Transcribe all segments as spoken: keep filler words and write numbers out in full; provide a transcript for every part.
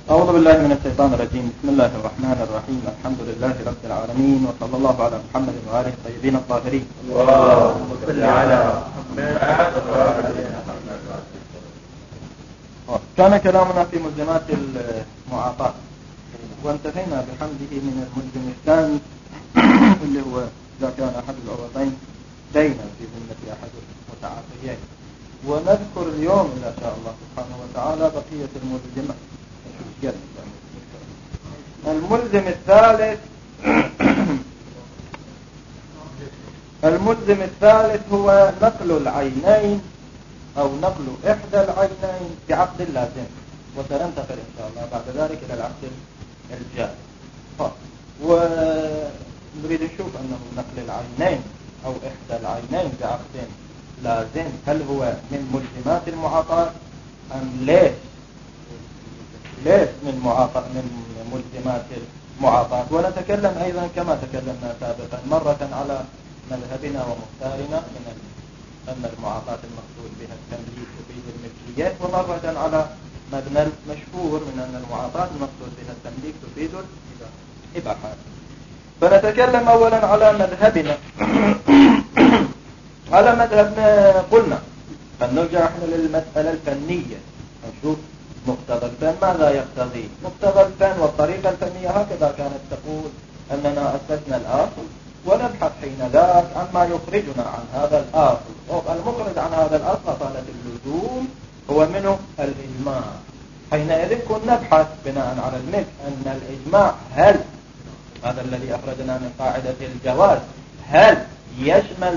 أعوذ بالله من الشيطان الرجيم. بسم الله الرحمن الرحيم. الحمد لله رب العالمين، وصلى الله على محمد وآله الطيبين الطاهرين. اللهم صل على محمد. كان كلامنا في ملزمات المعاطاة، وانتهينا بحمده من الملزم الثاني اللي هو إذا كان أحد العوضين دينا في ذمة أحد المتعاطيين. ونذكر اليوم إن شاء الله سبحانه وتعالى بقية الملزمات. الملزم الثالث الملزم الثالث هو نقل العينين أو نقل إحدى العينين بعقد لازم، وسننتقل إن شاء الله بعد ذلك إلى العقد الجائز. ونريد نشوف أنه نقل العينين أو إحدى العينين بعقد لازم هل هو من ملزمات المعاطاة أم ليش ليش من معاطاة من ملزمات المعاطاة. ونتكلم أيضا كما تكلمنا سابقا مرة على مذهبنا ومختارنا من أن المعاطاة المقصود بها التمليك تفيد الملكيات، ومرة على مبنى المشهور من أن المعاطاة المقصود بها التمليك تفيد الإباحة. فنتكلم أولا على مذهبنا. على مذهبنا قلنا فنرجع احنا للمسألة الفنية نشوف مقتضى الفن ماذا يقتضي. مقتضى الفن والطريقة الفنية هكذا كانت تقول أننا أسسنا الأصل ونبحث حين ذاك عما يخرجنا عن هذا الأصل. المخرج عن هذا الأصل قالت اللزوم هو منه الإجماع. حينئذ كنا نبحث بناء على الملك أن الإجماع هل هذا الذي أخرجنا من قاعدة الجواز هل يشمل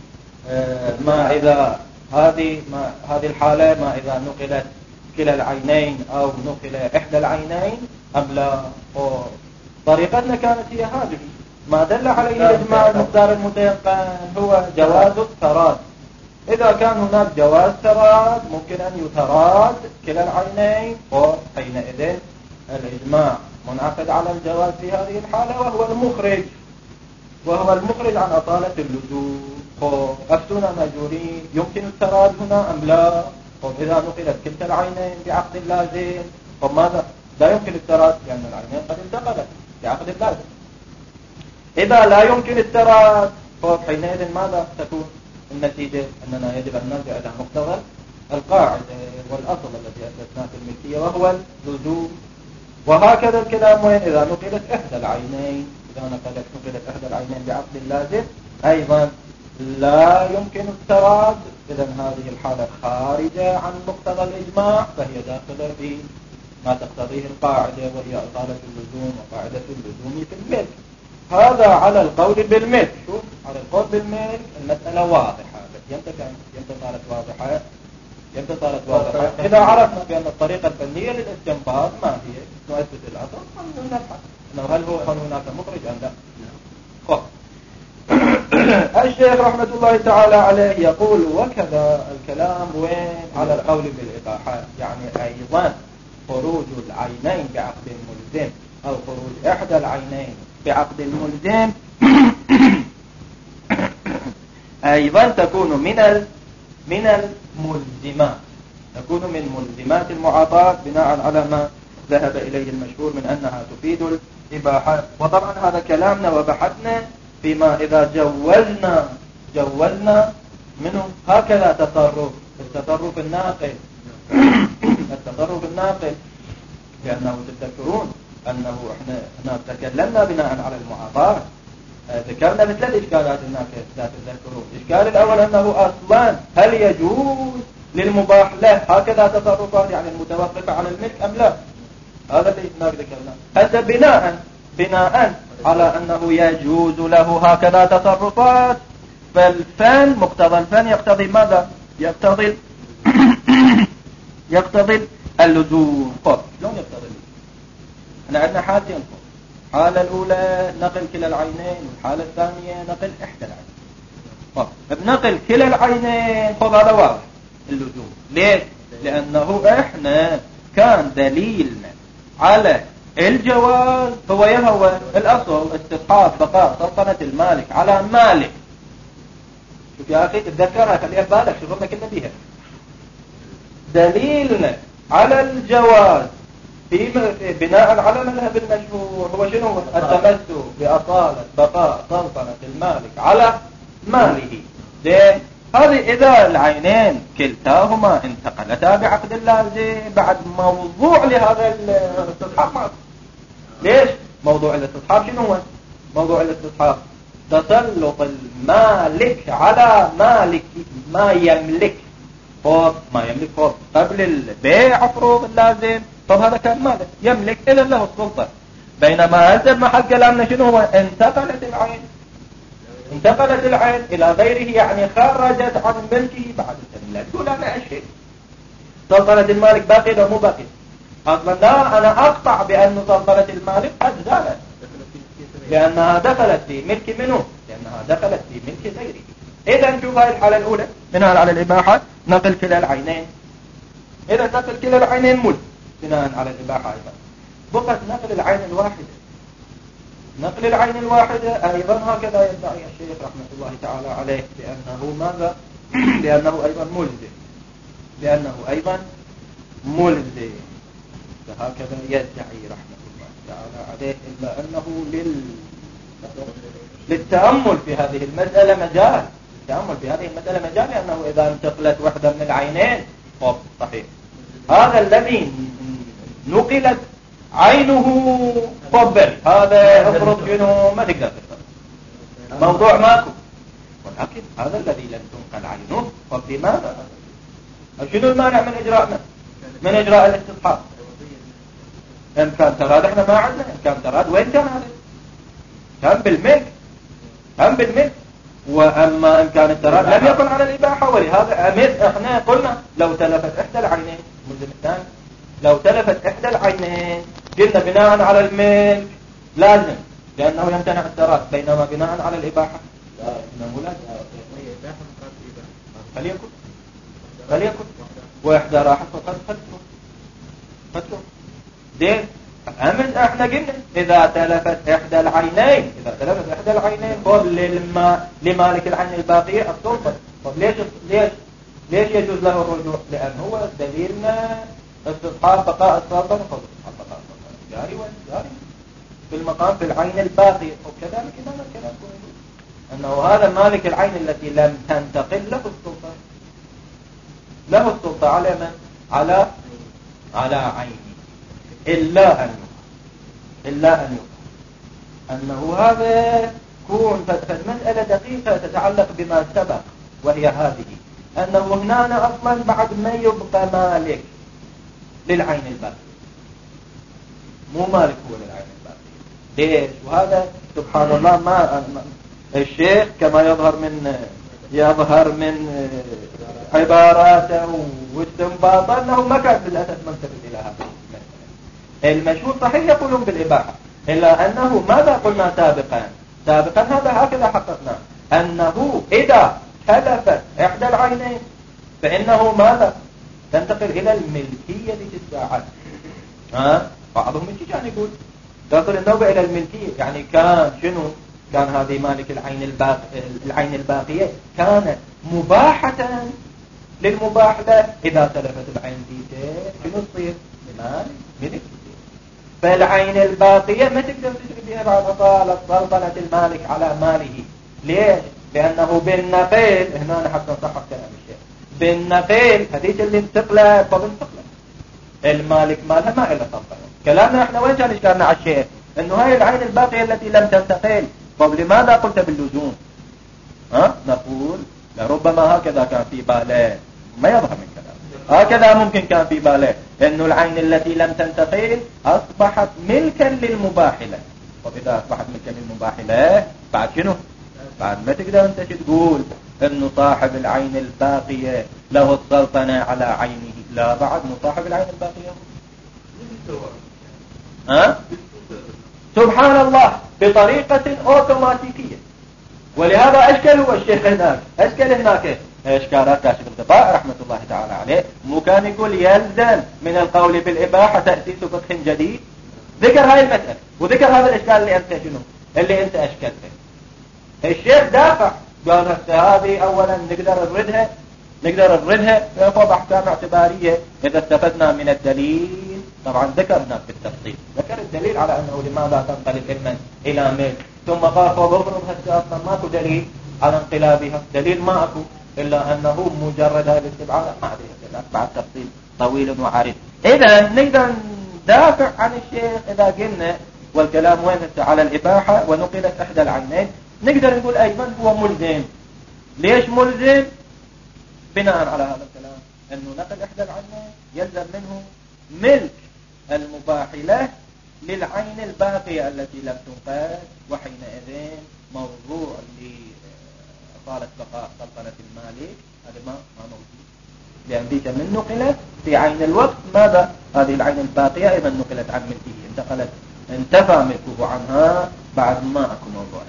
ما إذا هذه ما هذه الحالة ما إذا نقلت كلا العينين أو نقل إحدى العينين أم لا. طريقتنا كانت هي هذه. ما دل عليه الإجماع المقدار المتيقن هو جواز التراد. إذا كان هناك جواز تراد ممكن أن يتراد كلا العينين، وحينئذ الإجماع منعقد على الجواز في هذه الحالة وهو المخرج وهو المخرج عن أطالة اللزوم. أفتونا مأجورين يمكن التراد هنا أم لا؟ إذا نقلت كلتا العينين بعقد لازم فماذا؟ لا يمكن التراد لأن العينين قد انتقلت بعقد لازم. إذا لا يمكن التراد حينئذ ماذا تكون النتيجة؟ أننا يجب أن نرجع إلى مقتضى القاعدة والأصل الذي أسسناه في الملكية وهو اللزوم. وهكذا الكلام وين إذا نقلت إحدى العينين إذا نقلت نقلت إحدى العينين بعقد لازم أيضا لا يمكن التراد. إذن هذه الحالة خارجة عن مقتضى الإجماع فهي داخلة في ما تقتضيه القاعدة وهي إطالة اللزوم وقاعدة اللزوم في الملك. هذا على القول بالملك. شوف على القول بالملك المسألة واضحة، بس يمتى كانت يمتى صارت واضحة يمتى صارت واضحة إذا عرفنا بأن الطريقة الفنية للاستنباط ما هي نؤسس الأصل ونبحث إنه هل هو هناك مخرج أم لا. خب الشيخ رحمة الله تعالى عليه يقول وكذا الكلام وين على القول بالإباحات، يعني أيضا خروج العينين بعقد ملزم أو خروج إحدى العينين بعقد ملزم أيضا تكون من من الملزمات تكون من ملزمات المعاطاة بناء على ما ذهب إليه المشهور من أنها تفيد الإباحة. وطبعا هذا كلامنا وبحثنا فيما إذا جوزنا جوزنا منه هكذا تصرف التصرف الناقل التصرف الناقل لأنه تذكرون أنه إحنا هنا تكلمنا بناء على المعاطاة ذكرنا بثلاث إشكالات هناك لا تذكرون. الإشكال الأول أنه أصلا هل يجوز للمباح له هكذا تصرفات يعني المتوقفة على الملك أم لا. هذا اللي هناك ذكرنا. هذا بناء بناء على أنه يجوز له هكذا تصرفات فالفن مقتضى الفن يقتضي ماذا؟ يقتضي يقتضي اللزوم. طب شلون يقتضي اللزوم؟ احنا عندنا حالتين. الحالة الأولى نقل كلا العينين والحالة الثانية نقل إحدى العينين. طب بنقل كلا العينين خذ هذا واضح اللزوم. ليش؟ لأنه إحنا كان دليلنا على الجواز هو يهوى الأصل استصحاب بقاء سلطنة المالك على مالك. شوف يا أخي تتذكرها خليها بالك شغلنا كنا بيها. دليلنا على الجواز في بناء على مذهب المشهور هو شنو؟ التمسك بأصالة بقاء سلطنة المالك على ماله. زين، هذه إذا العينين كلتاهما انتقلتا بعقد اللازم بعد موضوع لهذا الاستصحاب. ليش موضوع الاستصحاب؟ شنو هو موضوع الاستصحاب؟ تسلط المالك على مالك ما يملك فوق ما يملك فوق قبل البيع فروض اللازم. طب هذا كان مالك يملك إذا له السلطة، بينما هذا محل كلامنا شنو هو؟ انتقلت العين انتقلت العين إلى غيره، يعني خرجت عن ملكه بعد التملك. تقول أنا أشيء سلطنة المالك باقي لو مو باقي؟ أصلا لا، أنا أقطع بأن سلطنة المالك قد زالت لأنها دخلت في ملك منه، لأنها دخلت في ملك غيره. إذا نشوف هذه الحالة الأولى بناء على الإباحة نقل كلا العينين. إذا نقل كلا العينين ملك بناء على الإباحة أيضا. بقت نقل العين الواحدة. نقل العين الواحدة أيضا هكذا يدعي الشيخ رحمة الله تعالى عليه بأنه ماذا؟ لأنه أيضا ملزم لأنه أيضا ملزم فهكذا يدعي رحمة الله تعالى عليه، إلا أنه لل... للتأمل في هذه المسألة مجال التأمل في هذه المسألة مجال لأنه إذا انتقلت وحدة من العينين طب صحيح هذا الذي نقلت عينه طبري، هذا افرض شنو ما تقدر تفهم موضوع ماكو، ولكن هذا الذي لم تنقل عينه طب لماذا؟ شنو المانع من إجراء من إجراء الاستصحاب؟ إمكان تراد احنا ما عندنا إمكان تراد. وين كان هذا؟ كان بالملك هم بالملك. وأما إمكان التراد لم يكن على الإباحة، ولهذا أمث احنا قلنا لو تلفت إحدى العينين ملزم الثاني لو تلفت إحدى العينين قلنا بناء على الملك لازم لأنه يمتنع التراد، بينما بناء على الإباحة لا إنه لازم. فليكن فليكن وإحدى راحت فقد فتره فتره دين. أمن احنا قلنا إذا تلفت إحدى العينين إذا تلفت إحدى العينين خذ للما لمالك العين الباقية السلطة. طب ليش ليش ليش يجوز له الرجوع؟ لأن هو دليلنا استصحاب بقاء السلطة خذ استصحاب بقاء السلطة جاري وجاري في المقام في العين الباقية. وكذلك إذا ما كان أنه هذا مالك العين التي لم تنتقل له السلطة له السلطة على من؟ على على عينه، إلا أن إلا أن أنه هذا كون فالمسألة دقيقة تتعلق بما سبق، وهي هذه أنه هنا أصلا بعد ما يبقى مالك للعين الباقية، مو مالك هو للعين الباقية. ليش؟ وهذا سبحان الله ما الشيخ كما يظهر من يظهر من عباراته واستنباطه أنه ما كان للأسف منتبه إلى هذا. المشهور صحيح يقولون بالإباحة، إلا أنه ماذا قلنا سابقا سابقا هذا هكذا حققنا أنه إذا تلفت إحدى العينين فإنه ماذا تنتقل إلى الملكية للساعات. ها بعضهم كان يقول تصل النوبة إلى الملكية، يعني كان شنو كان هذه مالك العين الباق العين الباقية كانت مباحة للمباح له. إذا تلفت العين دي شنو تصير؟ مالك ملك. فالعين الباقية ما تقدر تشري بها بعد أطالة سلطنة المالك على ماله. ليش؟ لأنه بالنقل هنا حتى نصحح كلام الشيخ بالنقل هذيك اللي انتقلت طب انتقلت المالك مالها ما إلا سلطنة. كلامنا احنا وين كان إشكالنا على الشيء؟ انه هاي العين الباقية التي لم تنتقل. طب لماذا قلت باللزوم؟ ها نقول لربما هكذا كان في باله، ما يظهر من كلام هكذا ممكن كان في باله انه العين التي لم تنتقل اصبحت ملكا للمباح له. طب اذا اصبحت ملكا للمباح له بعد شنو؟ بعد ما تقدر انت تقول انه صاحب العين الباقية له السلطنة على عينه. لا، بعد مو صاحب العين الباقية. ها سبحان الله بطريقة اوتوماتيكية. ولهذا اشكل هو الشيخ هناك اشكل هناك اشكالات كاشف الغطاء رحمة الله تعالى عليه. مو كان يقول يلزم من القول بالإباحة تأسيس فقه جديد. ذكر هاي المسألة وذكر هذا الاشكال اللي انت شنو اللي انت اشكلته. الشيخ دافع قال هذه اولا نقدر نردها نقدر نردها فوق احكام اعتبارية اذا استفدنا من الدليل طبعا ذكرنا في التفصيل، ذكر الدليل على أنه لماذا تنقلب إما إلى ملك، ثم قال فبفرض هسه أصلا ماكو دليل على انقلابها، دليل ما أكو إلا أنه مجرد هذا الاستبعاد، ما عليه بعد تفصيل طويل وعريض. إذا نقدر ندافع عن الشيخ إذا قلنا والكلام وين على الإباحة ونقلت إحدى العينين، نقدر نقول أيضا هو ملزم. ليش ملزم؟ بناء على هذا الكلام أنه نقل إحدى العينين يلزم منه ملك المباح له للعين الباقية التي لم تنقل، وحينئذ موضوع لإطالة بقاء سلطنة المالك هذا ما ما موجود، لأن ذيك من نقلت في عين الوقت ماذا؟ هذه العين الباقية أيضا نقلت عن ملكه، انتقلت انتفى ملكه عنها بعد ما أكو موضوع.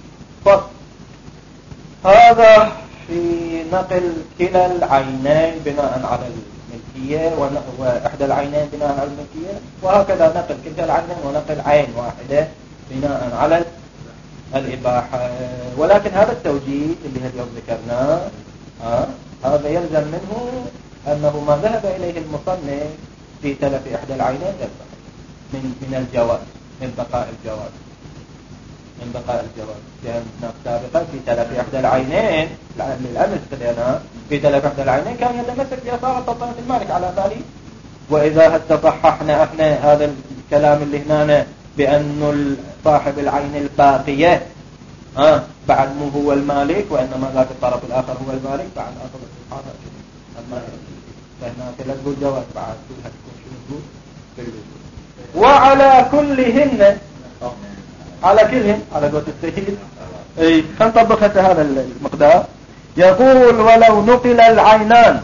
هذا في نقل كلا العينين بناء على الملكية، وإحدى العينين بناء على الملكية، وهكذا نقل كلا العينين ونقل عين واحدة بناء على الإباحة. ولكن هذا التوجيه اللي اليوم ذكرناه آه هذا يلزم منه أنه ما ذهب إليه المصنف في تلف إحدى العينين يلزم من من الجواز، من بقاء الجواز، من بقاء الجواز، لأن سابقا في تلف إحدى العينين للأمس خلينا في تلف إحدى العينين كان يتمسك بأثار سلطنة المالك على بالي. وإذا صححنا احنا هذا الكلام اللي هنا بأن صاحب العين الباقية آه بعد مو هو المالك وإنما ذاك الطرف الآخر هو المالك، بعد أصل الصحابة المالك، فهنا تلقوا الجواز بعد كلها تكون شنو بالوجود. وعلى كلهن على كلهن على قوة السهيل اي خل نطبق هذا المقدار. يقول ولو نقل العينان،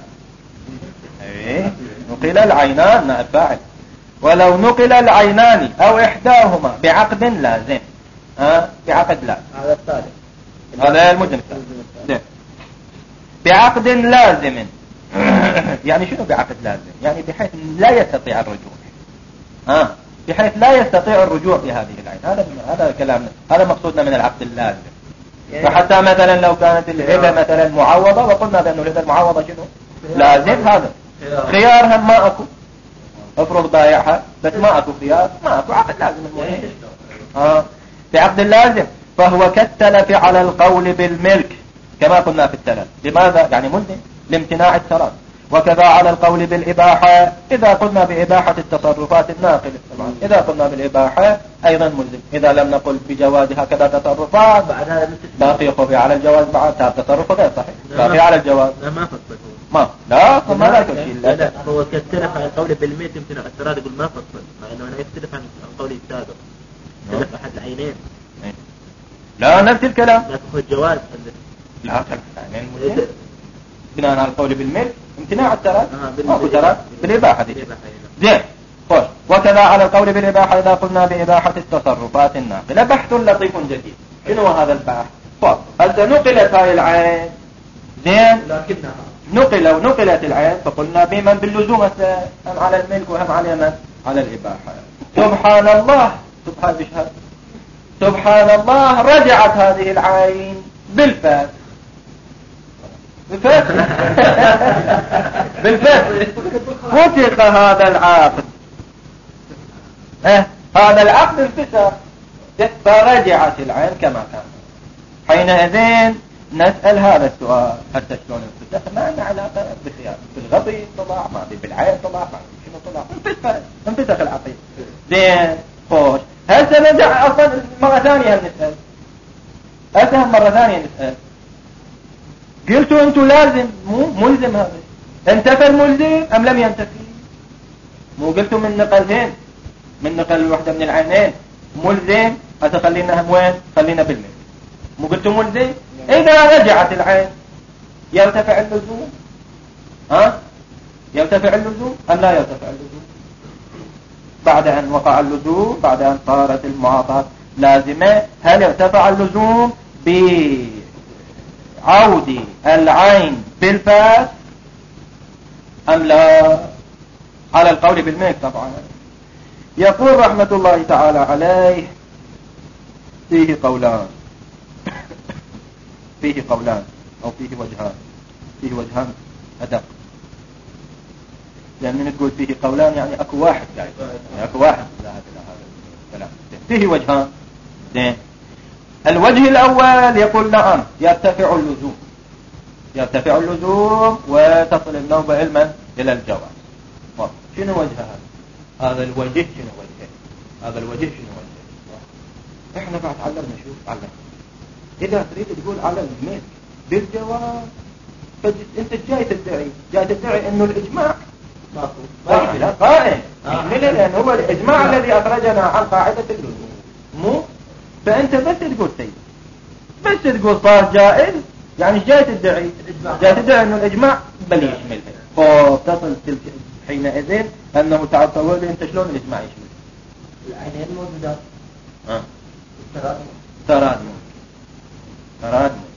اي نقل العينان نائب فاعل، ولو نقل العينان او احداهما بعقد لازم، ها بعقد لازم، هذا الثالث هذا المجنب الثالث بعقد لازم. يعني شنو بعقد لازم؟ يعني بحيث لا يستطيع الرجوع، ها بحيث لا يستطيع الرجوع بهذه العين. هذا هذا كلامنا، هذا مقصودنا من العقد اللازم. فحتى مثلا لو كانت الهبة مثلا معوضة وقلنا بأنه الهبة المعوضة شنو لازم، هذا خيار هم ما أكو، افرض بايعها بس ما أكو خيار، ما أكو عقد لازم المهم. آه. بعقد اللازم فهو كالتلف على القول بالملك كما قلنا في التلف. لماذا؟ يعني ملزم لامتناع التراث. وكذا على القول بالإباحة إذا قلنا بإباحة التصرفات الناقلة، طبعا إذا قلنا بالإباحة أيضا ملزم. إذا لم نقل بجواز هكذا تصرفات باقي يقضي على الجواز بعد تصرف غير صحيح، باقي على الجواز لا ما فصل ما لا ما لا تشيل. لا لا هو كالتلف على القول بالميت امتناع التراث، يقول ما فصل، مع أنه أنا يختلف عن القول السابق تلف أحد العينين. لا نفس الكلام، لا تأخذ جواز لا يعني ملزم بناء على القول بالملك امتناع التراث ماكو تراث بالإباحة دي زين خوش. وكذا على القول بالإباحة إذا قلنا بإباحة التصرفات الناقلة. بحث لطيف جديد. شنو هذا البحث؟ فضل هل نقلت هاي العين زين لكنها نقل ونقلت العين فقلنا بمن باللزوم هم على الملك وهم على من على الإباحة. سبحان الله سبحان بشهد سبحان الله رجعت هذه العين بالفعل بالفتح بالفتح فتق هذا العقد، اه هذا العقد انفسخ فرجعت العين كما كان. حينئذ نسأل هذا السؤال حتى شلون انفسخ؟ ما لنا علاقة بخيار بالغبي طلع ما بالعين طلع ما شنو طلع انفسخ انفسخ العقد. زين خوش هل سنرجع اصلا مرة ثانية نسأل هل مرة ثانية نسأل قلتوا انتوا لازم مو ملزم هذا انتفى الملزم ام لم ينتفي؟ مو قلتوا من نقلهين من نقل واحدة من العينين ملزم هتخلينا هم وين؟ خلينا بالملك. مو قلتوا ملزم؟ اذا رجعت العين يرتفع اللزوم، ها يرتفع اللزوم ام لا يرتفع اللزوم؟ بعد ان وقع اللزوم بعد ان صارت المعاطاة لازمة هل ارتفع اللزوم ب عودي العين بالفاس أم لا؟ على القول بالملك طبعا. يقول رحمة الله تعالى عليه فيه قولان فيه قولان أو فيه وجهان فيه وجهان أدق. لأن نقول فيه قولان يعني أكو واحد يعني أكو واحد لا هذا الكلام فيه وجهان. زين الوجه الأول يقول نعم يرتفع اللزوم يرتفع اللزوم وتصل النوبة علما إلى الجواز. شنو وجه هذا؟ هذا الوجه شنو وجه هذا الوجه شنو وجه احنا بعد علمنا شو علمنا إذا تريد تقول على الملك بالجواز فأنت جاي تدعي جاي تدعي إنه الإجماع لا قائم لأن هو الإجماع الذي أخرجنا عن قاعدة اللزوم مو فأنت بس تقول سيد بس تقول صار جائز يعني جاي تدعي جاي تدعي إنه الإجماع بل يشملها فتصل تلك حينئذ أنه تعال طول أنت شلون الإجماع يشمل العينين موجودات اه تراد ممكن تراد ممكن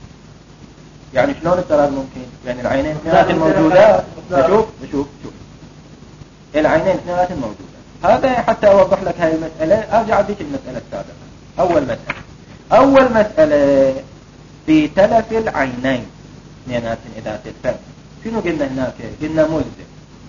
يعني شلون التراد ممكن يعني العينين اثنين موجودات شوف شوف شوف العينين اثنين موجودات هذا حتى أوضح لك هاي المسألة أرجع أديك المسألة السابقة. أول مسألة أول مسألة في تلف العينين اثنينات إذا تلفت شنو قلنا هناك قلنا ملزم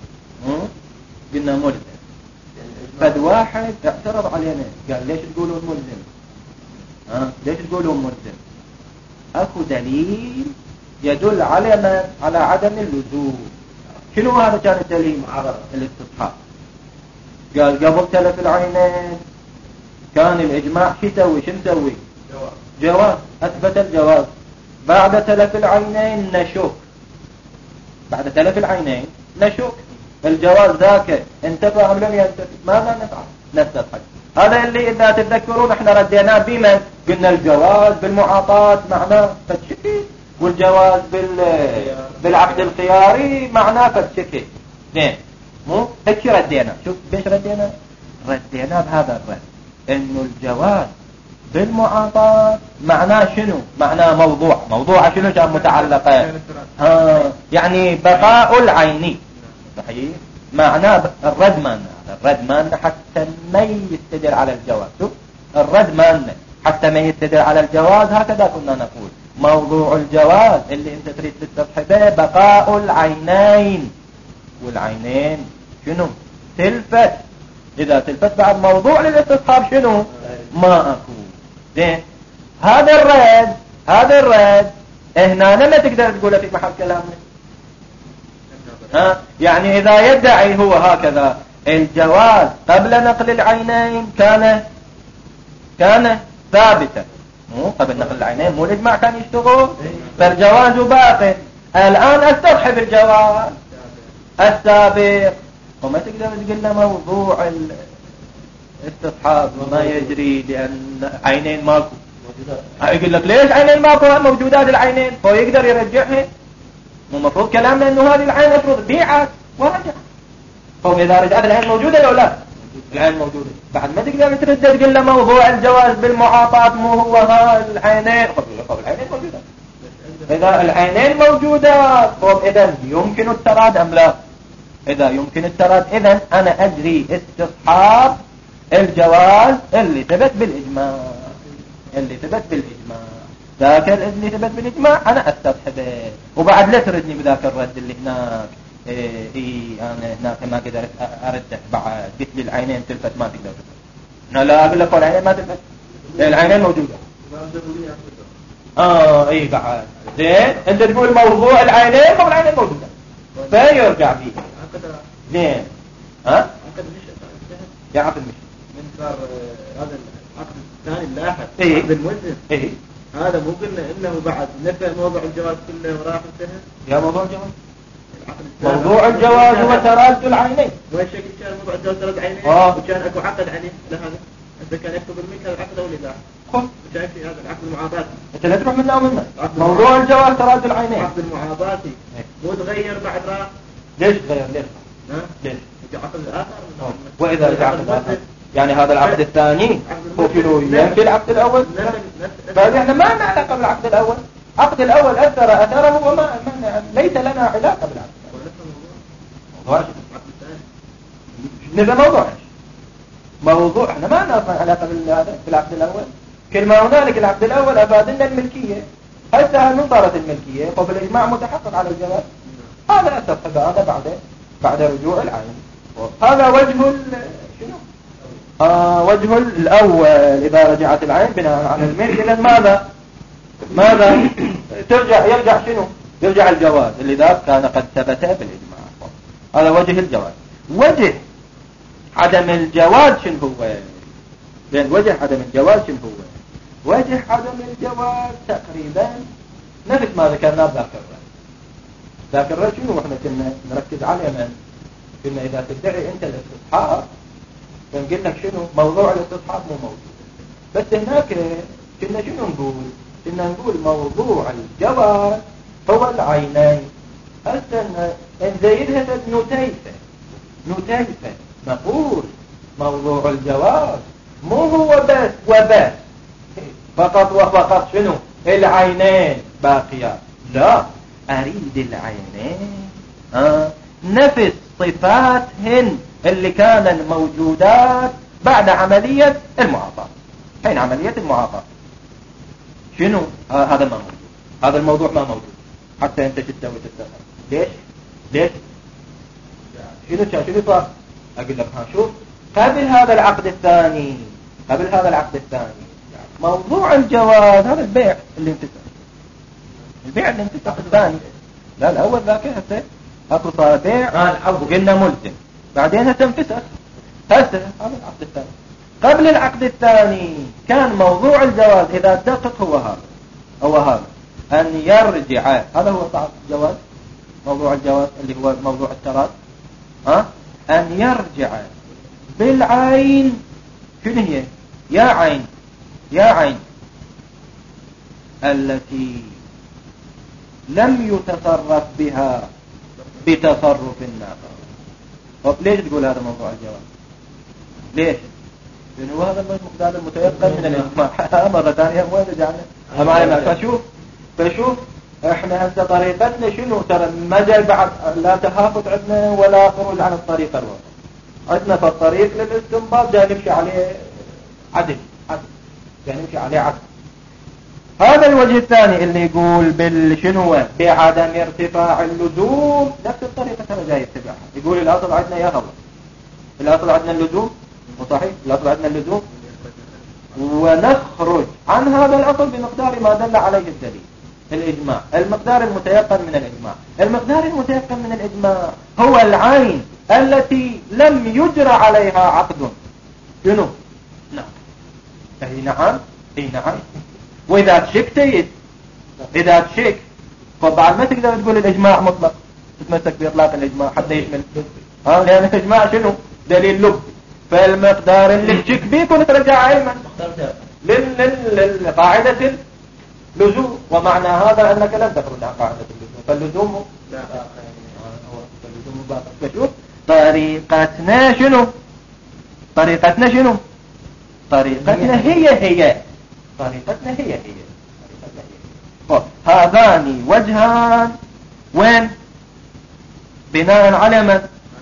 قلنا ملزم فد واحد اعترض علينا قال ليش تقولون ملزم ها ليش تقولون ملزم اكو دليل يدل على ما على عدم اللزوم. شنو هذا كان الدليل الاستصحاب قال قبل تلف العينين كان الإجماع شو يسوي شو نسوي جواز أثبت الجواز بعد تلف العينين نشك بعد تلف العينين نشك الجواز ذاك انتفى أم لم ينتفي ماذا نفعل نستصحب. هذا اللي إذا تتذكرون احنا رديناه بمن قلنا الجواز بالمعاطاة معناه فتشكي والجواز بال بالعقد الخياري معناه فتشكي زين مو هيك ردينا شوف ليش ردينا ردينا بهذا الرد انه الجواز بالمعاطاة معناه شنو معناه موضوع موضوع شنو كان متعلقة ها يعني بقاء العيني صحيح معناه الردمان الردمان حتى ما يستدل على الجواز شوف الردمان حتى ما يستدل على الجواز هكذا كنا نقول موضوع الجواز اللي انت تريد تستصحبه بقاء العينين والعينين شنو تلفت اذا تلفت بعد موضوع للاستصحاب شنو ما اكو زين هذا الرد هذا الرد هنا لما تقدر تقوله في محل كلامنا ها يعني اذا يدعي هو هكذا الجواز قبل نقل العينين كان كان ثابتا مو قبل نقل العينين مو الاجماع كان يشتغل فالجواز باق الان استصحب الجواز السابق وما تقدر تقول لنا موضوع الاستصحاب ما يجري لأن عينين ماكو يقول لك ليش عينين ماكو موجودات العينين هو يقدر يرجعها مو مفروض كلامنا انه هذه العين مفروض بيعت ورجع هو اذا رجعت العين موجودة لو لا العين موجودة بعد ما تقدر ترد تقول له موضوع الجواز بالمعاطاة مو هو ها العينين طب العينين موجودة اذا العينين موجودة طب اذا يمكن التراد ام لا إذا يمكن التراد إذن أنا أجري استصحاب الجواز اللي ثبت بالإجماع اللي ثبت بالإجماع ذاك اللي ثبت بالإجماع أنا أستصحبه وبعد لا تردني بذاك الرد اللي هناك إيه, إيه أنا هناك ما قدرت أرده بعد قلت لي العينين تلفت ما تقدر تلفت أنا لا أقول لك العينين ما تلفت العينين موجودة آه إيه بعد زين أنت تقول موضوع العينين طب العينين موجودة فيرجع فيه زين ها عقد مش يا عقد مش من صار هذا العقد الثاني اللاحق إيه؟ عقد الملزم ايه هذا مو قلنا انه بعد نفى موضوع الجواز كله وراح انتهى يا موضوع الجواز العقد الثاني موضوع الجواز هو تراد العينين وين شكل كان موضوع الجواز تراد عينين آه. وكان اكو عقد عليه لهذا اذا كان يكتب الملك هذا العقد او لا خذ وكان في هذا العقد المعاضاتي انت لا تروح منه ومنه موضوع الجواز تراد العينين العقد المعاضاتي مو تغير بعد راح ليش غير ليش ها ليش العقد الاخر واذا العقد الاخر يعني هذا العقد الثاني هو كيلو ينفي العقد الاول بل احنا ما لنا علاقه بالعقد الاول العقد الاول اثر اثره وما ما ليس لنا علاقه بالعقد موضوع نبقى موضوع موضوع احنا ما لنا علاقه بالعقد الاول كل ما هنالك العقد الاول ابادلنا الملكيه هسه من صارت الملكيه وبالاجماع متحقق على الجواز هذا استصحب هذا بعده بعد رجوع العين. هذا وجه شنو آه وجه الأول إذا رجعت العين بناء على الملك. إذن ماذا ماذا ترجع يرجع شنو يرجع الجواز اللي ذاك كان قد ثبت بالإجماع. هذا وجه الجواز. وجه عدم الجواز شنو هو؟ لأن وجه عدم الجواز شنو هو؟ وجه عدم الجواز تقريبا نفس ما ذكرناه بذاكرة. ذاكرة شنو احنا كنا نركز عليه من كنا إذا تدعي أنت الاستصحاب فنقول لك شنو موضوع الاستصحاب مو موجود. بس هناك كنا شنو نقول؟ كنا نقول موضوع الجواز هو العينين. هسه نزيدها نتيفة نتيفة نقول موضوع الجواز مو هو بس وبس فقط وفقط شنو العينين باقيات. لا أريد العينين آه. نفس صفاتهن اللي كانن موجودات بعد عملية المعاطاة. حين عملية المعاطاة شنو آه هذا ما موجود. هذا الموضوع ما موجود حتى انت تستوي تستفهم. ليش ليش شنو شنو صار؟ اقول لك ها شوف قبل هذا العقد الثاني قبل هذا العقد الثاني موضوع الجواز هذا البيع اللي انتفق البيع اللي انتفق الثاني. لا الأول ذاك هسه أكو صار بيع وقلنا ملزم بعدين هسه انفسخ. هسه هذا العقد الثاني. قبل العقد الثاني كان موضوع الجواز إذا دقق هو هذا هو هذا أن يرجع. هذا هو صعب الجواز موضوع الجواز اللي هو موضوع التراض ها أن يرجع بالعين. شنو هي يا عين يا عين التي لم يتصرف بها بتصرف الناقض. طب ليش تقول هذا موضوع الجواز؟ ليش؟ لأنه هذا المقدار المتيقن من الإجماع. مرة ثانية مو رجعنا معنا. فشوف فشوف احنا هسه طريقتنا شنو؟ ترى ما جاي بعد لا تهافت عندنا ولا خروج عن الطريق الوسط. عندنا في الطريق للاستنباط جاي نمشي عليه عدل عدل جاي نمشي عليه عدل. هذا الوجه الثاني اللي يقول بالشنو بعدم ارتفاع اللزوم نفس الطريقة ترى جاي يتبعها. يقول الأصل عندنا يا هو الأصل عندنا اللزوم وصحيح الأصل عندنا اللزوم ونخرج عن هذا الأصل بمقدار ما دل عليه الدليل الإجماع. المقدار المتيقن من الإجماع المقدار المتيقن من الإجماع هو العين التي لم يجرى عليها عقد. شنو؟ نعم اي نعم اي نعم. وإذا تشك تيد إذا تشك فبعد ما تقدر تقول الإجماع مطلق تتمسك بإطلاق الإجماع حتى يشمل ها لأن الإجماع شنو دليل لب. فالمقدار اللي تشك بيه كنت ترجع أيمن للقاعدة اللزوم. ومعنى هذا أنك لم تخرج عن قاعدة اللزوم فاللزوم لا فاللزوم باطل. فشوف طريقتنا شنو طريقتنا شنو طريقتنا هي هي طريقتنا هي هي طريقتنا هي. هذان وجهان وين بناء على من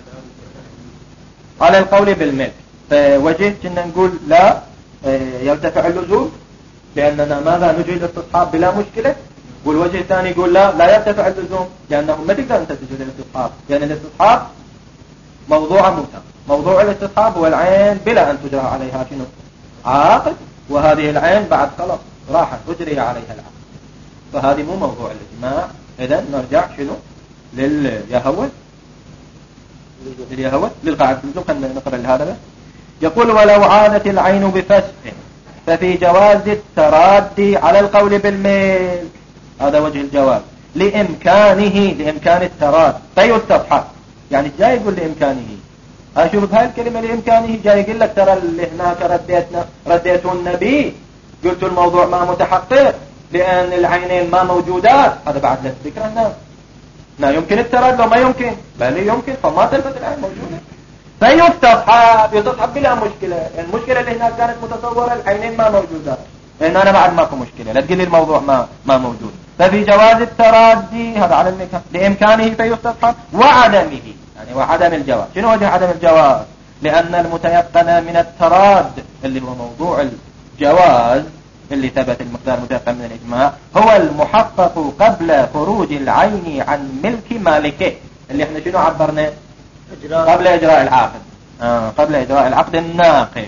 على القول بالملك. فوجه كنا نقول لا يرتفع اللزوم لأننا ماذا نجي للاستصحاب بلا مشكلة. والوجه الثاني يقول لا لا يرتفع اللزوم لأنه ما تقدر أنت تجي للاستصحاب لأن الاستصحاب موضوع موسى. موضوع الاستصحاب هو العين بلا أن تجرى عليها شنو عاقد. وهذه العين بعد خلاص راحت أجري عليها العقد. فهذه مو موضوع الإجماع. إذن نرجع شنو لليهود لليهود للقاعدة اللزوم. خلينا نقرأ لهذا بس. يقول ولو عادت العين بفسخ ففي جواز الترادي على القول بالملك. هذا وجه الجواز لإمكانه لإمكان التراد فيستصحب. يعني جاي يقول لإمكانه. أشوف بهاي الكلمة لإمكانه جاي يقول لك ترى اللي هناك رديتنا رديته النبي قلت الموضوع ما متحقق لأن العينين ما موجودات. هذا بعد لا ذكر الناس لا يمكن التراد لو ما يمكن بل يمكن فما تلبس العين موجودة فيستصحب يستصحب بلا مشكلة. المشكلة اللي هناك كانت متصورة العينين ما موجودات لأن أنا بعد ماكو مشكلة لا تقول لي الموضوع ما ما موجود. ففي جواز الترادي هذا على المكان لإمكانه فيستصحب وعدمه يعني وعدم الجواز. شنو وجه عدم الجواز؟ لأن المتيقن من التراد اللي هو موضوع الجواز اللي ثبت المقدار المتيقن من الإجماع هو المحقق قبل خروج العين عن ملك مالكه. اللي احنا شنو عبرنا قبل إجراء العقد آه قبل إجراء العقد الناقض.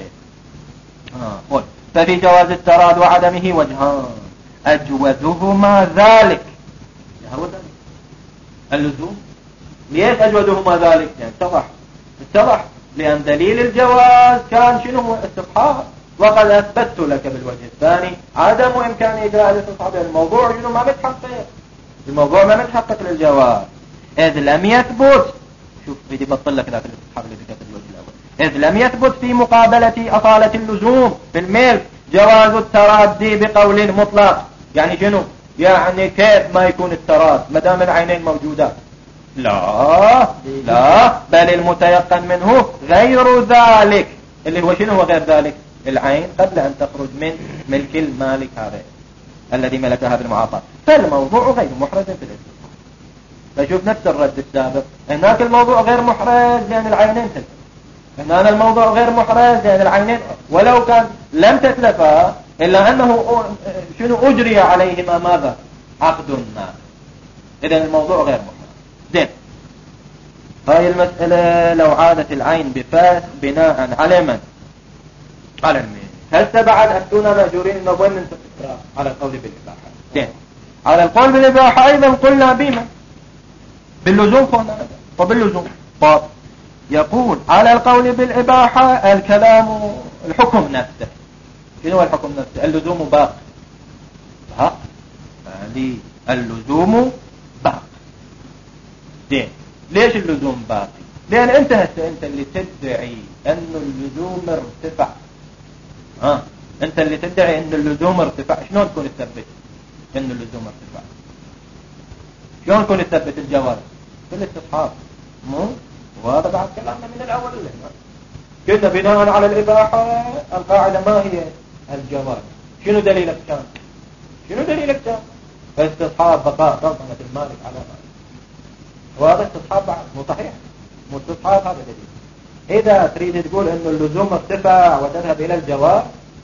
آه ففي جواز التراد وعدمه وجهان أجوزهما ذلك. هو ذلك اللزوم. ليش أجوزهما ذلك؟ يعني اتضح اتضح لأن دليل الجواز كان شنو هو استصحاب، وقد أثبت لك بالوجه الثاني عدم إمكان إجراء الاستصحاب. الموضوع شنو ما متحقق، الموضوع ما متحقق للجواز إذ لم يثبت. شوف بدي بطل لك ذاك الاستصحاب اللي ذكرت الوجه الأول. إذ لم يثبت في مقابلة أصالة اللزوم في الملك جواز الترادي بقول مطلق. يعني شنو؟ يعني كيف ما يكون التراد ما دام العينين موجودات؟ لا لا، بل المتيقن منه غير ذلك. اللي هو شنو هو غير ذلك؟ العين قبل أن تخرج من ملك المالك هذا الذي ملكها بالمعاطاة. فالموضوع غير محرز في الاستصحاب. فشوف نفس الرد السابق، هناك الموضوع غير محرز لأن العينين تلف، هنا الموضوع غير محرز لأن العينين ولو كان لم تتلفا إلا أنه شنو أجري عليهما ماذا؟ عقد ما. إذن الموضوع غير محرز. زين، هاي المسألة لو عادت العين بفاس بناء على من؟ على المين. هسه بعد أفتونا مأجورين نظن ننتقل على القول بالإباحة. زين، على القول بالإباحة أيضا قلنا بما باللزوم قلنا وباللزوم. طب يقول على القول بالإباحة الكلام الحكم نفسه. شنو الحكم نفسه؟ اللزوم باق. باق يعني اللزوم باق. زين، ليش اللزوم باقي؟ لأن أنت هسه أنت اللي تدعي أن اللزوم ارتفع. ها أنت اللي تدعي أن اللزوم ارتفع. شلون تكون تثبت أن اللزوم ارتفع؟ شلون تكون تثبت الجواز؟ في الاستصحاب. مو وهذا بعد كلامنا من الأول اللي هنا كنا بناء على الإباحة القاعدة ما هي الجواز. شنو دليلك كان؟ شنو دليلك كان؟ استصحاب بقاء سلطنة المالك على مالك. وهذا استصحاب بعد مو صحيح، مو استصحاب هذا دليل. إذا تريد تقول إنه اللزوم ارتفع وتذهب إلى الجواز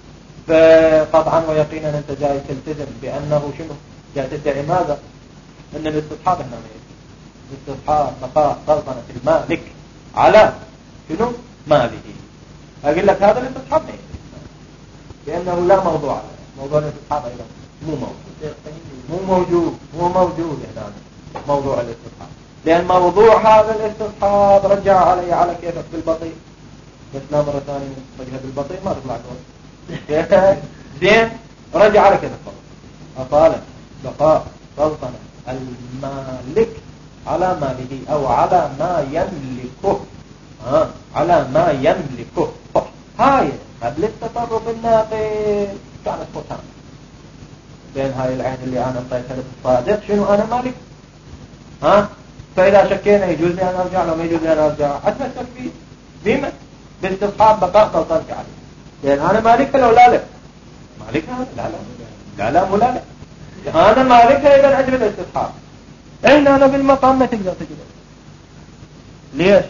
فقطعا ويقينا أنت جاي تلتزم بأنه شنو؟ جاي تدعي ماذا؟ إن الاستصحاب هنا ما يجي. استصحاب بقاء سلطنة المالك على شنو؟ ماله. أقول لك هذا الاستصحاب ما يجي لأنه لا موضوع له. موضوع الاستصحاب أيضا مو موجود مو موجود مو موجود هنا موضوع الاستصحاب. لأن موضوع هذا الاستصحاب رجع علي على كيفك بالبطيء. بس لا مرة ثانية وجهة بالبطيء ما تطلع كون زين. رجع على كيفك أطالب بقاء سلطنة المالك على ماله أو على ما يملكه. ها على ما يملكه. هاي قبل التصرف الناقل كانت فتان بين هاي العين اللي أنا انطيتها للصادق شنو أنا مالك. ها فإذا شكينا يجوز لي أن أرجع لو ما يجوز لي أن أرجع أتمسك فيه بما باستصحاب بقاء سلطنتي عليه. لأن أنا مالك لو لا لك مالك هذا لا لا لا لا مو لا لا أنا مالك إذا أجل الاستصحاب. إن أنا بالمقام ما تقدر تجد. ليش؟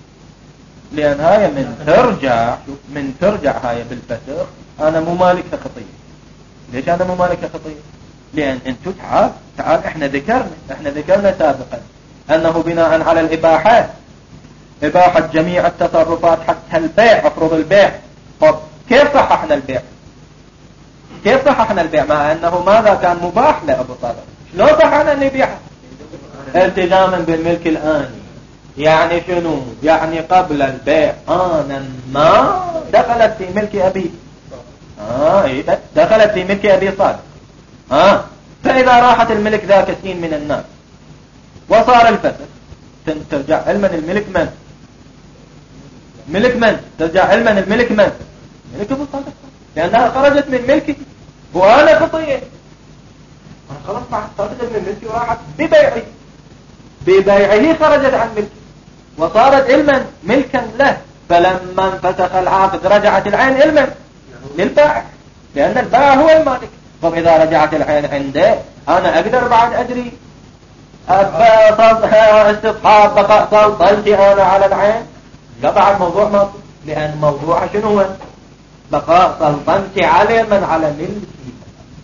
لأن هاي من ترجع من ترجع هاي بالفسخ أنا مو مالك خطية. ليش أنا مو مالك خطية؟ لأن أنتوا تعال تعال إحنا ذكرنا إحنا ذكرنا سابقا أنه بناء على الإباحة إباحة جميع التصرفات حتى البيع. أفرض البيع. طب كيف صححنا البيع؟ كيف صححنا البيع مع أنه ماذا كان مباح لأبو طالب؟ شلون صححنا أن يبيعها؟ التزاما بالملك الآني. يعني شنو؟ يعني قبل البيع آنا ما دخلت في ملك أبي. آه إيه دخلت في ملك أبي صالح. آه فإذا راحت الملك ذاك سنين من الناس وصار الفسخ ترجع علما الملك من؟ ملك من؟ ترجع علما الملك من؟ ملك أبو صالح لأنها خرجت من ملكي وأنا خطية. أنا خلاص ما خرجت من ملكي وراحت ببيعي ببيعه خرجت عن ملكي وصارت علما ملكا له. فلما انفسخ العقد رجعت العين علما للبائع لأن البائع هو المالك. طب إذا رجعت العين عنده أنا أقدر بعد أدري استصحاب بقاء سلطنتي أنا على العين. لا بعد موضوع ما لأن موضوع شنو هو؟ بقاء سلطنتي على من على ملكي.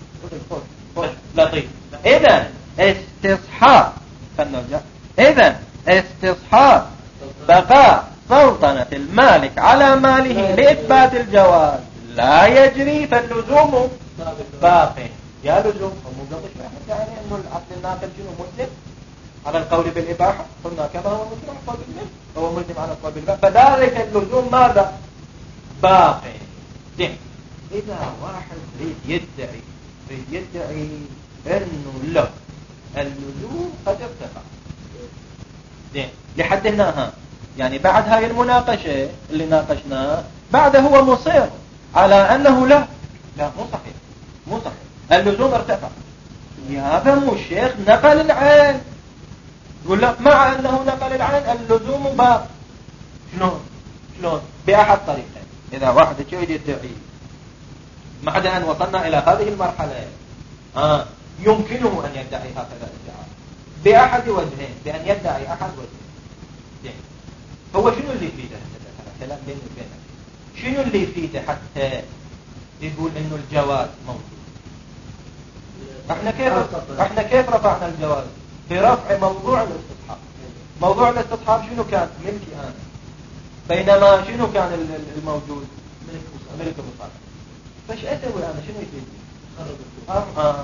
لطيف. إذا استصحاب فنرجع إذا استصحاب بقاء سلطنة المالك على ماله لإثبات الجواز لا يجري، فاللزوم باقي. يا لزوم ومقضش يعني أنه العقد الناقل شنو مسلم على القول بالإباحة، قلنا كما هو مسلم على القول بالإباحة هو مسلم على القول بالإباحة، فذلك اللزوم ماذا؟ باقي. دين. إذا واحد يريد يدعي يريد يدعي أنه له اللزوم قد ارتفع دين لحد هنا، يعني بعد هاي المناقشة اللي ناقشناه بعد هو مصير على أنه لا لا مو صحيح مو صحيح اللزوم ارتفع. يا فمو الشيخ نقل العين، يقول لك مع أنه نقل العين اللزوم باق. شلون شلون بأحد طريقين. إذا واحد يريد يدعي بعد أن وصلنا إلى هذه المرحلة آه يمكنه أن يدعي هكذا ادعاء بأحد وجهين، بأن يدعي أحد وجهين. هو شنو اللي يفيده هذا كلام بيني وبينك؟ شنو اللي يفيده حتى يقول إنه الجواز موجود؟ احنا كيف احنا كيف رفعنا الجواز؟ في رفع موضوع الاستصحاب. موضوع الاستصحاب شنو كان؟ ملكي أنا، بينما شنو كان الموجود؟ ملك أبو صالح. فايش أسوي أنا؟ شنو يفيدني؟ آه.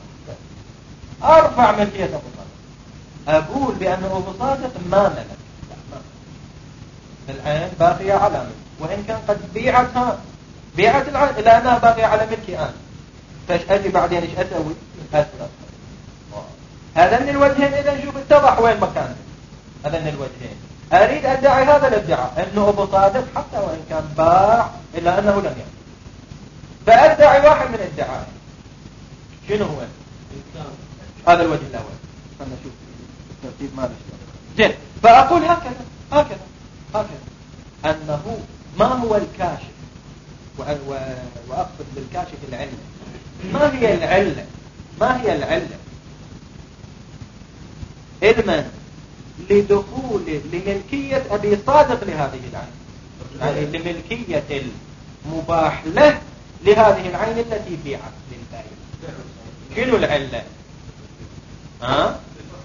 أرفع ملكية أبو صادق، أقول بأن أبو صادق ما ملك، العين باقية على ملك، وإن كان قد بيعتها بيعت العين إلا أنها باقية على ملكي أنا. فايش أجي بعدين إيش أسوي؟ أسرق. هذا من الوجهين. إذا نشوف اتضح وين مكانه. هذا من الوجهين. أريد أدعي هذا الادعاء أنه أبو صادق حتى وإن كان باع إلا أنه لم يملك، فأدعي واحد من الدعاء. شنو هو؟ هذا الوجه الأول. خلنا نشوف الترتيب ما نشتغل. جيد. فأقول هكذا هكذا هكذا أنه ما هو الكاشف، وأقصد بالكاشف العلة. ما هي العلة؟ ما هي العلة؟ علما لدخول لملكية أبي صادق لهذه العين، يعني لملكية المباح له لهذه العين التي بيعت للبائع. شنو العلة؟ ها؟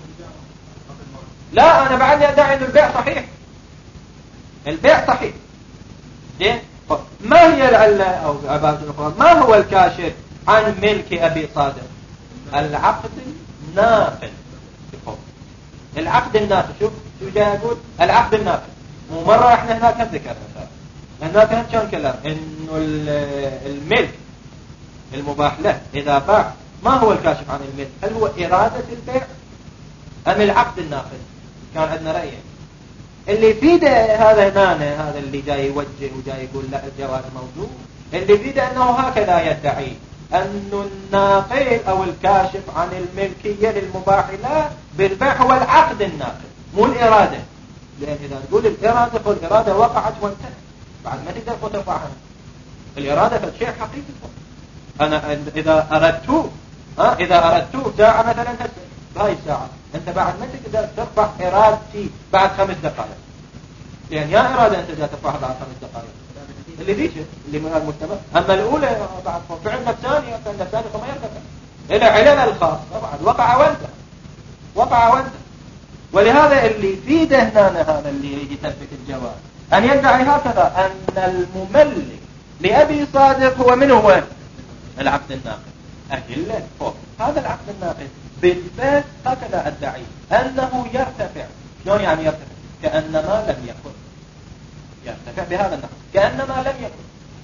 لا أنا بعدني أدعي أن البيع صحيح، البيع صحيح. زين. ما هي العلة أو عبارة أخرى ما هو الكاشف عن ملك أبي صادق؟ العقد الناقل. العقد الناقل. شوف شو جاي أقول؟ العقد الناقل. مو مرة إحنا هناك ذكرنا هناك كان كلام إنه الملك المباح له إذا باع ما هو الكاشف عن الملك؟ هل هو إرادة البيع أم العقد الناقل؟ كان عندنا رأيين. اللي فيده هذا هنا هذا اللي جاي يوجه وجاي يقول لا الجواز موجود، اللي فيده أنه هكذا يدعي أنه الناقل أو الكاشف عن الملكية للمباح له بالبيع هو العقد الناقل مو الإرادة. لأن إذا نقول الإرادة فالإرادة وقعت وانتهت بعد ما تقدر ترفع عنها. الإرادة فالشيء حقيقي. أنا إذا أردت ها إذا أردت ساعة مثلا بهاي الساعة أنت بعد ما تقدر ترفع إرادتي بعد خمس دقائق، يعني يا إرادة أنت جاء ترفعها بعد خمس دقائق اللي ذيك اللي من المجتمع. أما الأولى بعد فعلنا الثانية فعلنا الثانية فما يرتفع إلى علل الخاص طبعا وقع وانت وقع وانت. ولهذا اللي في دهنانا هذا اللي يجي يثبت الجواز أن يدعي هكذا أن المملك لأبي صادق هو من هو؟ العقد الناقل. أهلا فوق هذا العقد الناقل بالبيت هكذا أدعي أنه يرتفع. شلون يعني يرتفع؟ كأنما لم يكن يرتفع بهذا النحو كأنما لم يكن.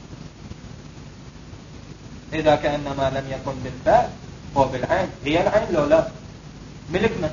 إذا كأنما لم يكن بالبيت هو بالعين هي العين لو لا ملك من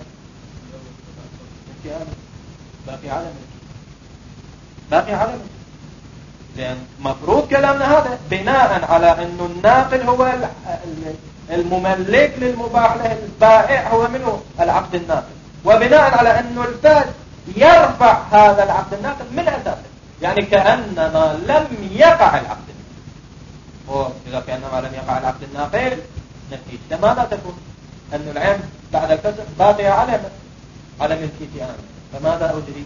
باقي على ملك باقي على ملك. لأن مفروض كلامنا هذا بناء على أنه الناقل هو المملك للمباح له البائع هو منه العقد الناقل، وبناء على أنه الفاس يرفع هذا العقد الناقل من أساسه، يعني كأنما لم يقع العقد الناقل. إذا كأنما لم يقع العقد الناقل نتيجة ماذا تكون؟ أن العين بعد الفسخ باقية على على ملكيتي أنا، فماذا أجري؟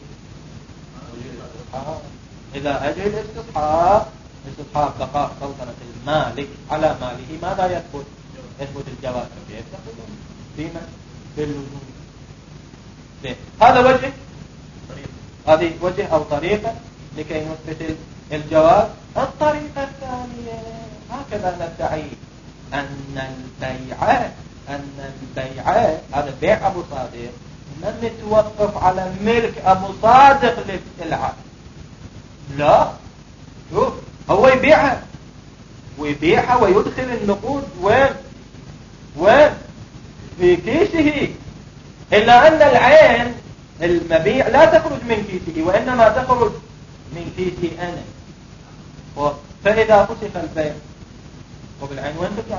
إذا أجري الاستصحاب استصحاب بقاء سلطنة المالك على ماله ماذا يثبت؟ يثبت الجواز. كيف تقولون؟ بما باللزوم. هذا وجه هذه وجه أو طريقة لكي نثبت الجواز. الطريقة الثانية هكذا ندعي أن البيع أن البيع هذا بيع أبو صادق من يتوقف على ملك أبو صادق للعقد. لا، شوف هو يبيعها ويبيعها ويدخل النقود وين وين في كيسه، إلا أن العين المبيع لا تخرج من كيسه وإنما تخرج من كيسي أنا. فإذا فسخ البيع وبالعين وين ترجع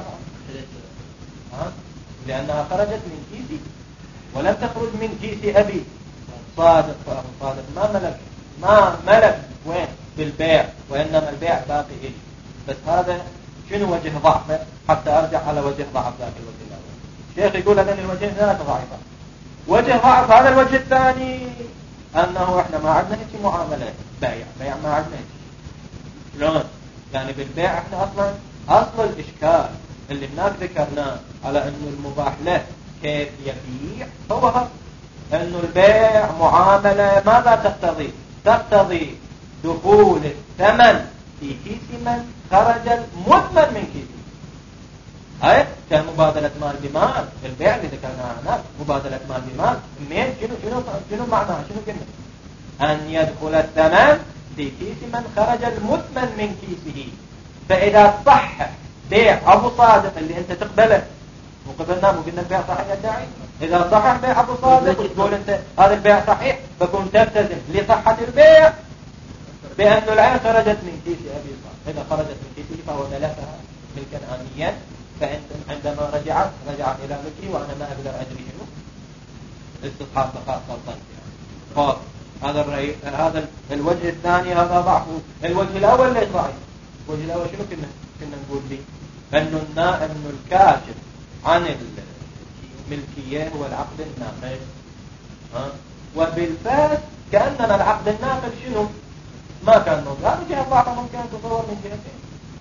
ها؟ لأنها خرجت من كيسي ولم تخرج من كيس أبي صادق. فأبو صادق ما ملك ما ملك وين بالبيع، وإنما البيع باقي إلي. بس هذا شنو وجه ضعفه حتى أرجع على وجه ضعف ذاك الوجه الأول. الشيخ يقول هذين الوجهين ثلاثة ضعيفة. وجه ضعف هذا الوجه الثاني أنه إحنا ما عندنا هيك معاملة بيع بيع ما عندنا هيك. شلون؟ يعني بالبيع إحنا أصلا أصل الإشكال اللي هناك ذكرناه على أنه المباح له كيف يبيع هو هذا، أنه البيع معاملة ماذا تقتضي؟ تقتضي دخول الثمن في كيس من خرج المثمن من كيسه. هاي كان مبادلة مال بمال. البيع اللي ذكرناه هناك مبادلة مال بمال. مين شنو شنو شنو معناها؟ شنو قلنا؟ أن يدخل الثمن في كيس من خرج المثمن من كيسه. فإذا صح بيع أبو صادق اللي أنت تقبله وقبلنا وقلنا البيع صحيح يدعي، إذا صحح بيع أبو صادق وتقول أنت هذا البيع صحيح بكون تلتزم لصحة البيع بأن العين خرجت من كيس أبي صادق. إذا خرجت من كيسه فهو ملكها ملكا آنيا، فأنت عندما رجعت رجعت إلى ملكي وأنا ما أقدر أدري شنو استصحاب بقاء سلطنتي. يعني هذا الرأي هذا الوجه الثاني هذا ضعفه. الوجه الأول ليش ضعيف؟ الوجه الأول شنو كنا كنا نقول لي؟ أنه النا أنه الكاشف عن الملكية هو العقد الناقل. ها؟ وبالفعل كأننا العقد الناقل شنو؟ ما كان موجود. هذا جهة ضعفه ممكن تصور من جهتين.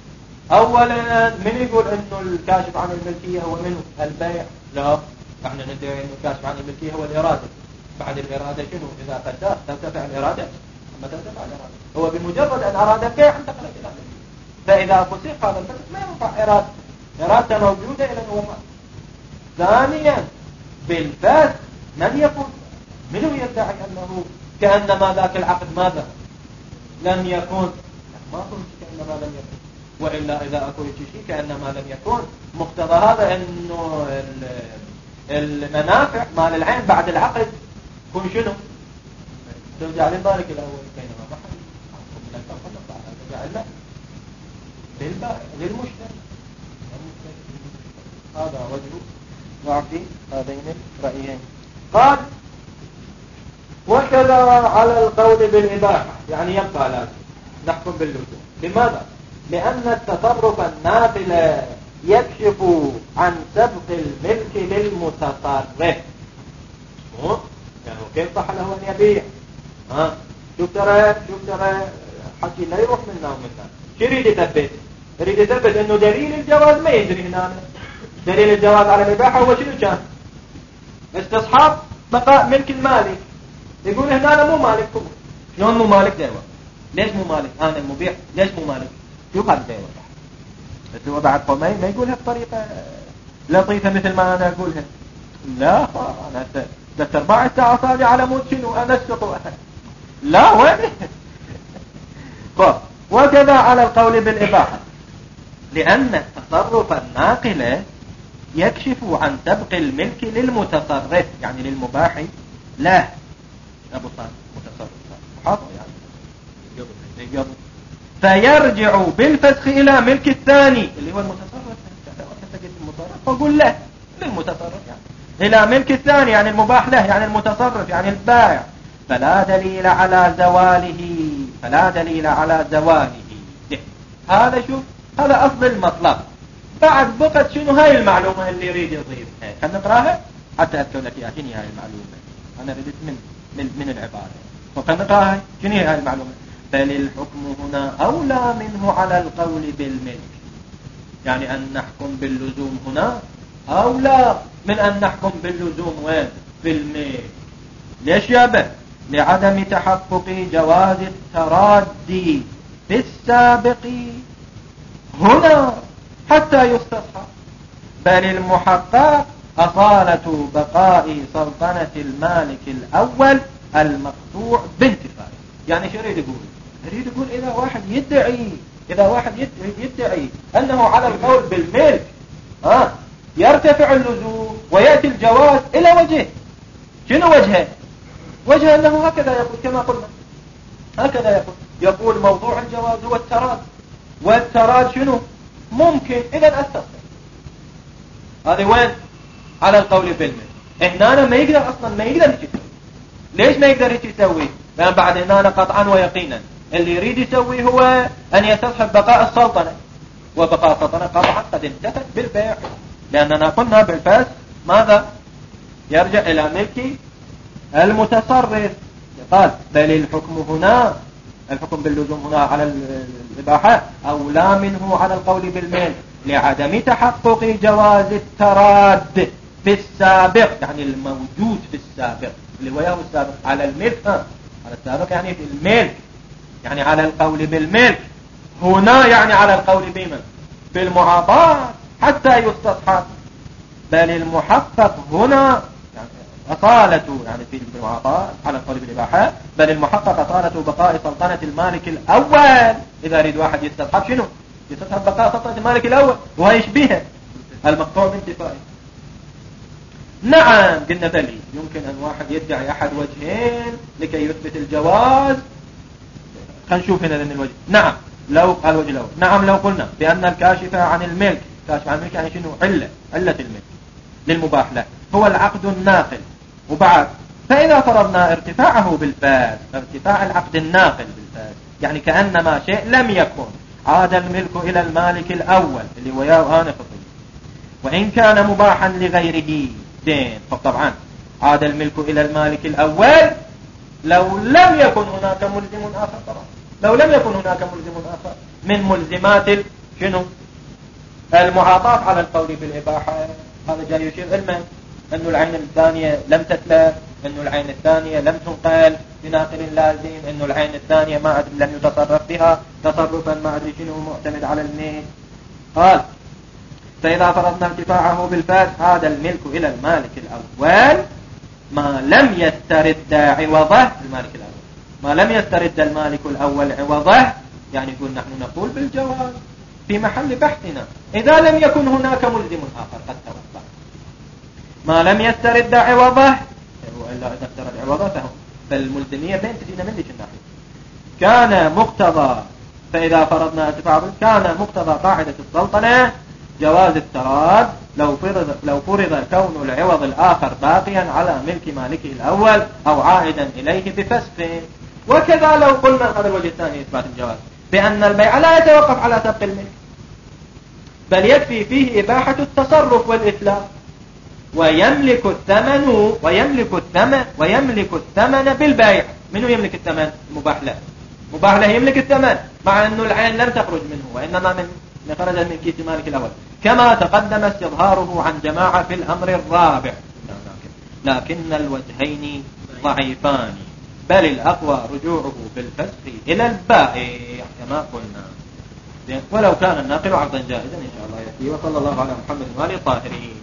أولا من يقول أنه الكاشف عن الملكية هو منه البيع؟ لا، احنا ندعي أنه الكاشف عن الملكية هو الإرادة. بعد الإرادة شنو؟ إذا قدر ترتفع الإرادة أما ترتفع الإرادة. هو بمجرد أن أراد البيع انتقلت إلى الملكية. فإذا فسخ هذا الفسخ ما ينفع إرادة إرادة موجودة إلى الوفاء. ثانيا بالفسخ من يقول منه يدعي أنه كأنما ذاك العقد ماذا لم يكن؟ ما قلت كأنما لم يكن، وإلا إذا أكو شيء كأنما لم يكن مقتضى هذا أنه المنافع مال العين بعد العقد كن شنو؟ ترجع للبارك الأول بينما محل من الفرق ترجع لنا للبارك للمشتري. هذا وجه ضعف هذين الرأيين. قال وكذا على القول بالإباحة، يعني يبقى لازم نحكم باللزوم. لماذا؟ لأن التصرف النافل يكشف عن سبق الملك للمتصرف. يعني كيف صح له أن يبيع؟ ها شوف ترى شوف ترى حكي لا يروح منا ومنا. شو يريد يثبت؟ يريد يثبت إنه دليل الجواز ما يجري هنا. دليل الجواز على الإباحة هو شنو كان؟ استصحاب بقاء ملك المالك. يقول هنا أنا مو مالككم. شلون مو مالك دايما؟ ليش مو مالك؟ أنا المبيع ليش مو مالك؟ شوف هذا دايما. بس هو بعد ما ما يقولها بطريقة لطيفة مثل ما أنا أقولها. لا أنا دكتور باع الساعة صادي على مود شنو أنا السقوة. لا وين؟ وكذا على القول بالإباحة لأن التصرف الناقل يكشف عن سبق الملك للمتصرف، يعني للمباح لا أبو صار متصرف محاضر يعني يقضي. فيرجع بالفسخ إلى ملك الثاني اللي هو المتصرف. فقل له للمتصرف يعني إلى ملك الثاني يعني المباح له يعني المتصرف يعني البائع. فلا دليل على زواله فلا دليل على زواله. هذا شوف هذا أصل المطلب. بعد بقت شنو هاي المعلومة اللي يريد يضيفها. خلنا نقراها حتى أذكر لك يا شنو هاي المعلومة. أنا ردت من من من العبارة. وخلنا نقراها شنو هاي المعلومة. فللحكم هنا أولى منه على القول بالملك، يعني أن نحكم باللزوم هنا أولى من أن نحكم باللزوم وين بالملك. ليش يا به؟ لعدم تحقق جواز الترادي في السابق هنا حتى يستصحب، بل المحقق أصالة بقاء سلطنة المالك الأول المقطوع بانتفاعه. يعني شو يريد يقول؟ يريد يقول إذا واحد يدعي إذا واحد يدعي أنه على القول بالملك آه يرتفع اللزوم ويأتي الجواز إلى وجه. شنو وجهه؟ وجهه أنه هكذا يقول كما قلنا، هكذا يقول يقول موضوع الجواز هو التراد، والتراد شنو؟ ممكن إذا أستصحب. هذا وين؟ على القول بالملك. هنا ما يقدر أصلا ما يقدر يسوي. ليش ما يقدر يسوي؟ لأن بعد هنا قطعا ويقينا اللي يريد يسوي هو أن يستصحب بقاء السلطنة، وبقاء السلطنة قطعا قد انتهت بالبيع، لأننا قلنا بالفاس ماذا؟ يرجع إلى ملك المتصرف. قال بل الحكم هنا الحكم باللزوم هنا على الإباحة أولى منه على القول بالملك لعدم تحقق جواز التراد في السابق، يعني الموجود في السابق اللي وياه السابق على الملك ها. على السابق يعني في الملك، يعني على القول بالملك هنا، يعني على القول بمن؟ بالمعاطاة حتى يستصحب. بل المحقق هنا يعني أصالة يعني في المعاطاة على القول بالإباحة، بل المحقق أصالة بقاء سلطنة المالك الأول. إذا يريد واحد يستصحب شنو؟ يستصحب بقاء سلطنة المالك الأول، وهي يشبهه المقطوع بانتفائه. نعم قلنا بلي يمكن أن واحد يدعي أحد وجهين لكي يثبت الجواز. خلينا نشوف هنا ذن الوجه. نعم لو قال وجه الأول، نعم لو قلنا بأن الكاشف عن الملك، كاشف عن الملك يعني شنو؟ علة علة الملك للمباح له هو العقد الناقل. وبعد فإذا فرضنا ارتفاعه بالفاس، ارتفاع العقد الناقل بالفاس يعني كأنما شيء لم يكن، عاد الملك إلى المالك الأول اللي وياه آنفة، وإن كان مباحا لغيره دين. فطبعا عاد الملك إلى المالك الأول لو لم يكن هناك ملزم آخر. طبعا لو لم يكن هناك ملزم آخر من ملزمات شنو؟ المعاطاة على القول بالإباحة. هذا جاي يشير علما أنه العين الثانية لم تتلف، أنه العين الثانية لم تنقل بناقل لازم، أنه العين الثانية ما أدري لم يتصرف بها تصرفا ما أدري شنو معتمد على الميل. قال فإذا فرضنا ارتفاعه بالفاس عاد الملك إلى المالك الأول ما لم يسترد عوضه. المالك الأول ما لم يسترد المالك الأول عوضه، يعني يقول نحن نقول بالجواز في محل بحثنا إذا لم يكن هناك ملزم آخر قد توقع. ما لم يسترد عوضه، وإلا إذا استرد عوضه فهم فالملزمية بين تجينا من ذيك الناحية. كان مقتضى فإذا فرضنا ارتفاعه كان مقتضى قاعدة السلطنة جواز التراد لو فرض لو فرض كون العوض الآخر باقيا على ملك مالكه الأول أو عائدا إليه بفسخ. وكذا لو قلنا هذا الوجه الثاني إثبات الجواز بأن البيع لا يتوقف على سبق الملك، بل يكفي فيه إباحة التصرف والإتلاف، ويملك الثمن ويملك الثمن ويملك الثمن بالبيع. منو يملك الثمن؟ مباح له. مباح له يملك الثمن مع أنه العين لم تخرج منه وإنما من خرج من كيس مالك الأول، كما تقدم استظهاره عن جماعة في الأمر الرابع. لكن الوجهين ضعيفان، بل الأقوى رجوعه بالفسخ إلى البائع كما قلنا، ولو كان الناقل عقدا جائزا إن شاء الله يأتي. وصلى الله على محمد وآله الطاهرين.